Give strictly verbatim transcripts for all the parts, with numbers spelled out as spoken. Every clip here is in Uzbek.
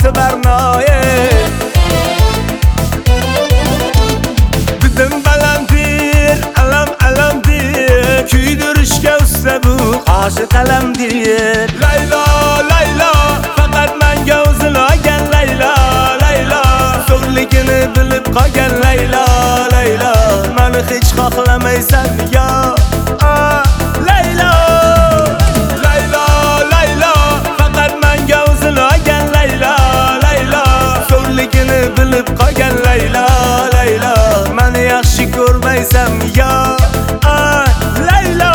oti barnoye Bidim balandir alam alamdir Kuydirishga usta bu qoshi qalamdir Laylo laylo faqat menga o'zilgan Laylo laylo So'rligini bilib qolgan Laylo laylo Meni hech xohlamaysan yo ah, Laylo Laylo laylo faqat menga o'zilgan Laylo laylo So'rligini bilib qolgan Laylo laylo Meni yaxshi ko'rmaysan yo ah, Laylo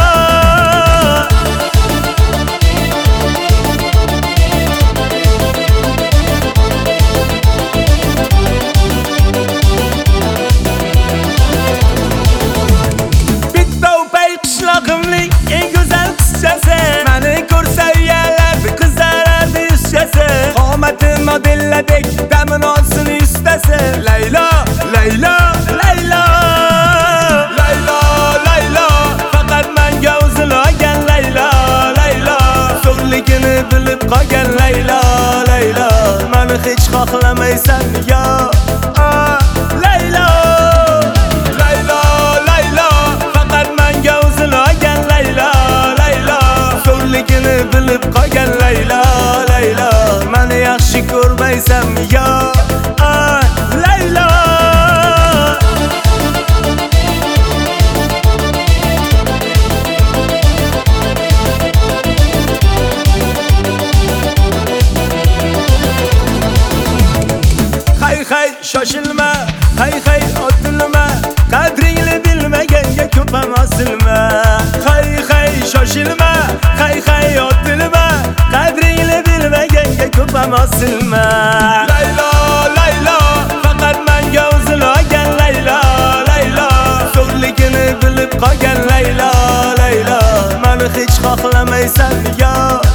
eng go'zal qizchasi meni ko'rsa uyaladi qizaradi yuzchasi qomati modelladek damin olsin yuztasi Laylo Laylo Laylo Laylo Laylo faqat menga o'zilgan Laylo Laylo so'rligini bilib qolgan Laylo Laylo meni hech xohlamaysan yo ah, Laylo Laylo Laylo faqat menga o'zilgan Laylo Laylo so'rligini bilib qolgan Laylo Laylo meni yaxshi ko'rmaysan yo ah, Laylo Hay hay shoshilma hay hay otilma qadringni bilmaganga ko'p ham osilma Hay hay shoshilma hay hay otilma qadringni bilmaganga ko'p ham osilma Laylo Laylo faqat menga o'zilgan Laylo Laylo so'rligini bilib qolgan Laylo Laylo meni hech xohlamaysan yo